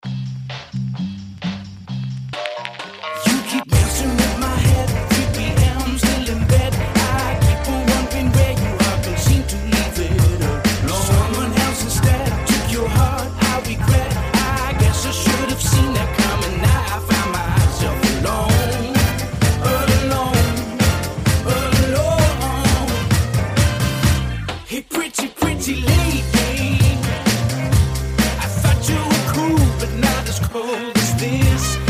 You keep messing with my head. 3 p.m. still in bed. I keep on wondering where you are. Can't seem to leave it alone. Someone else instead took your heart. I regret. I guess I should have seen that coming. Now I find myself alone, alone, alone. Hey, pretty lady, I thought you were cool, but not as cold as this.